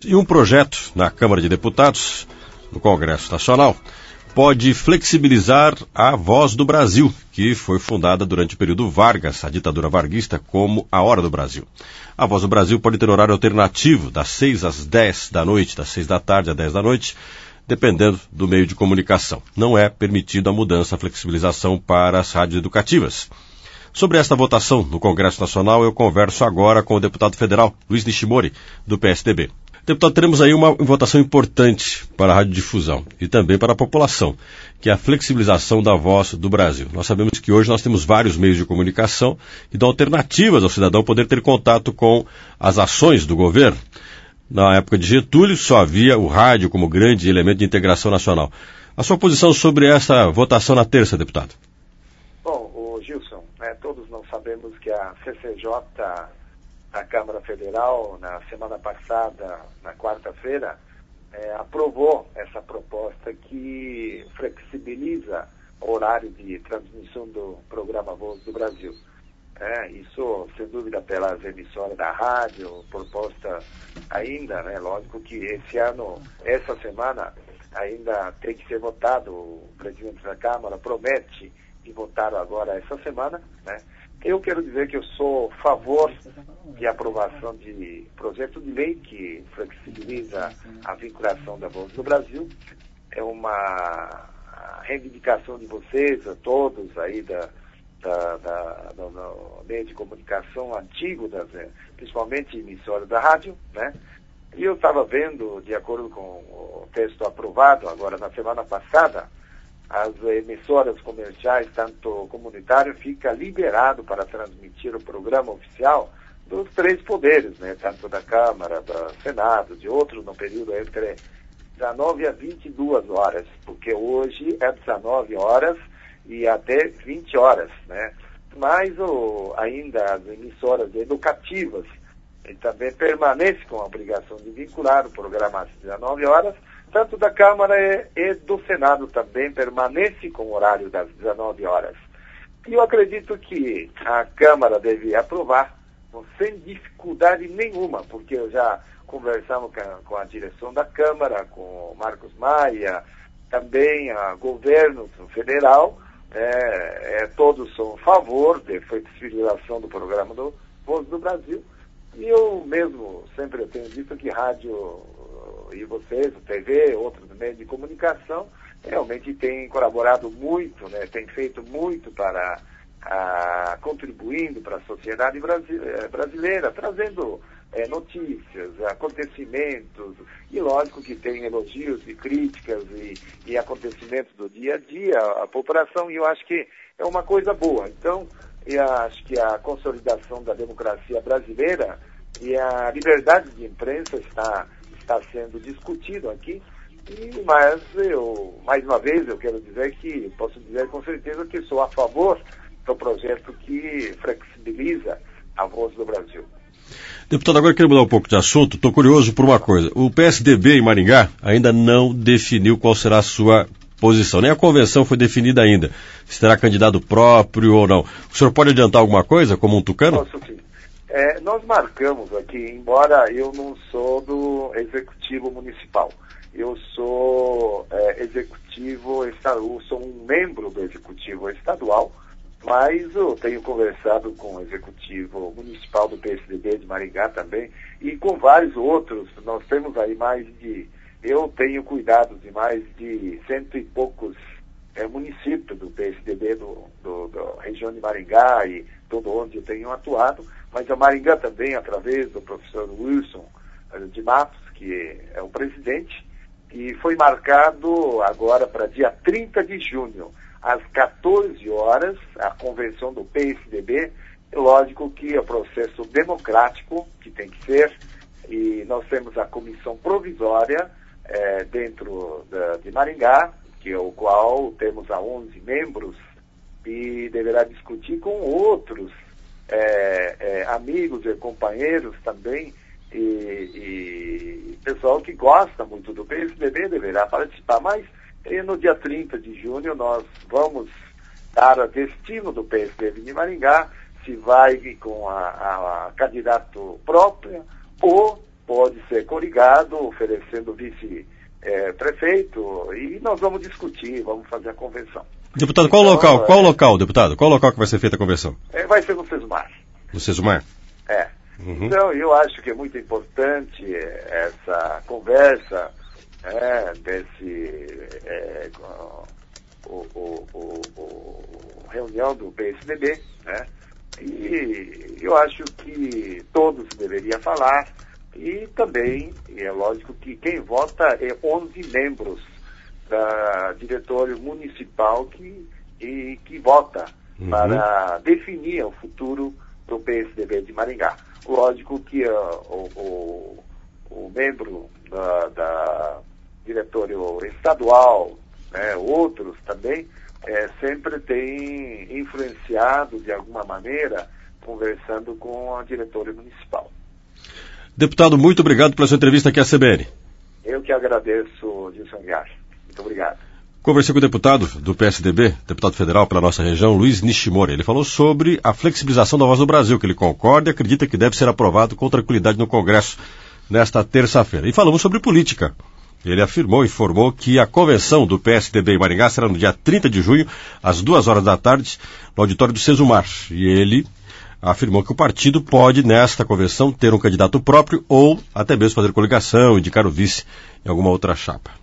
E um projeto na Câmara de Deputados, no Congresso Nacional, pode flexibilizar a Voz do Brasil, que foi fundada durante o período Vargas, a ditadura varguista, como a Hora do Brasil. A Voz do Brasil pode ter horário alternativo, das 6 às 10 da noite, das 6 da tarde às 10 da noite, dependendo do meio de comunicação. Não é permitido a mudança, a flexibilização para as rádios educativas. Sobre esta votação no Congresso Nacional, eu converso agora com o deputado federal Luiz Nishimori, do PSDB. Deputado, teremos aí uma votação importante para a radiodifusão e também para a população, que é a flexibilização da Voz do Brasil. Nós sabemos que hoje nós temos vários meios de comunicação que dão alternativas ao cidadão poder ter contato com as ações do governo. Na época de Getúlio, só havia o rádio como grande elemento de integração nacional. A sua posição sobre essa votação na terça, deputado? Bom, Gilson, todos nós sabemos que a CCJ da Câmara Federal, na semana passada, na quarta-feira, aprovou essa proposta que flexibiliza o horário de transmissão do programa Voz do Brasil. Isso, sem dúvida, pelas emissoras da rádio, proposta ainda, lógico que esse ano, essa semana, ainda tem que ser votado. O presidente da Câmara promete de votar agora essa semana, Eu quero dizer que eu sou a favor de aprovação de projeto de lei que flexibiliza a vinculação da Voz do Brasil. É uma reivindicação de vocês, a todos aí do meio de comunicação antigo, principalmente emissoras da rádio, E eu estava vendo, de acordo com o texto aprovado agora na semana passada, as emissoras comerciais, tanto comunitário, fica liberado para transmitir o programa oficial dos três poderes, tanto da Câmara, do Senado, de outros no período entre 19 a 22 horas, porque hoje é 19 horas e até 20 horas, Mas ainda as emissoras educativas também permanecem com a obrigação de vincular o programa às 19 horas, tanto da Câmara e do Senado também permanece com o horário das 19 horas. E eu acredito que a Câmara deve aprovar sem dificuldade nenhuma, porque eu já conversamos com a direção da Câmara, com o Marcos Maia, também a governo federal, todos são a favor da flexibilização do programa do Voz do Brasil. E eu mesmo sempre tenho dito que rádio e vocês, o TV, outros meios de comunicação, realmente têm colaborado muito, têm feito muito para contribuindo para a sociedade brasileira, trazendo notícias, acontecimentos, e lógico que tem elogios e críticas e acontecimentos do dia a dia, a população, e eu acho que é uma coisa boa. Então, eu acho que a consolidação da democracia brasileira e a liberdade de imprensa está sendo discutido aqui, mas mais uma vez, eu quero dizer que, posso dizer com certeza que sou a favor do projeto que flexibiliza a Voz do Brasil. Deputado, agora eu quero mudar um pouco de assunto, estou curioso por uma coisa. O PSDB em Maringá ainda não definiu qual será a sua posição, nem a convenção foi definida ainda, se terá candidato próprio ou não. O senhor pode adiantar alguma coisa, como um tucano? Posso sim. Nós marcamos aqui, embora eu não sou do Executivo Municipal, eu sou eu sou um membro do Executivo Estadual, mas eu tenho conversado com o Executivo Municipal do PSDB de Maringá também, e com vários outros. Nós temos aí eu tenho cuidado de mais de 100 e poucos municípios do PSDB da região de Maringá e todo onde eu tenho atuado, mas a Maringá também, através do professor Wilson de Matos, que é o presidente, e foi marcado agora para dia 30 de junho, às 14 horas, a convenção do PSDB. Lógico que é um processo democrático, que tem que ser, e nós temos a comissão provisória dentro de Maringá, o qual temos 11 membros, e deverá discutir com outros amigos e companheiros também, e pessoal que gosta muito do PSDB deverá participar. Mas no dia 30 de junho nós vamos dar o destino do PSDB de Maringá, se vai com a candidato própria ou pode ser coligado, oferecendo vice-prefeito, e nós vamos discutir, vamos fazer a convenção. Deputado, qual local, deputado? Qual local que vai ser feita a convenção? Vai ser no Sesumar. No Sesumar? Uhum. Então, eu acho que é muito importante essa conversa, reunião do PSDB, né? E eu acho que todos deveriam falar, e também, é lógico que quem vota é 11 membros da diretório municipal que vota para definir o futuro do PSDB de Maringá. Lógico que o membro da diretório estadual, outros também, sempre tem influenciado de alguma maneira, conversando com a diretório municipal. Deputado, muito obrigado pela sua entrevista aqui à CBN. Eu que agradeço, Gilson Guiar. Muito obrigado. Conversei com o deputado do PSDB, deputado federal pela nossa região, Luiz Nishimori. Ele falou sobre a flexibilização da Voz do Brasil, que ele concorda e acredita que deve ser aprovado com tranquilidade no Congresso nesta terça-feira. E falamos sobre política. Ele informou que a convenção do PSDB em Maringá será no dia 30 de junho, às 2h da tarde, no auditório do Sesumar. E ele afirmou que o partido pode, nesta convenção, ter um candidato próprio ou até mesmo fazer coligação, indicar o vice em alguma outra chapa.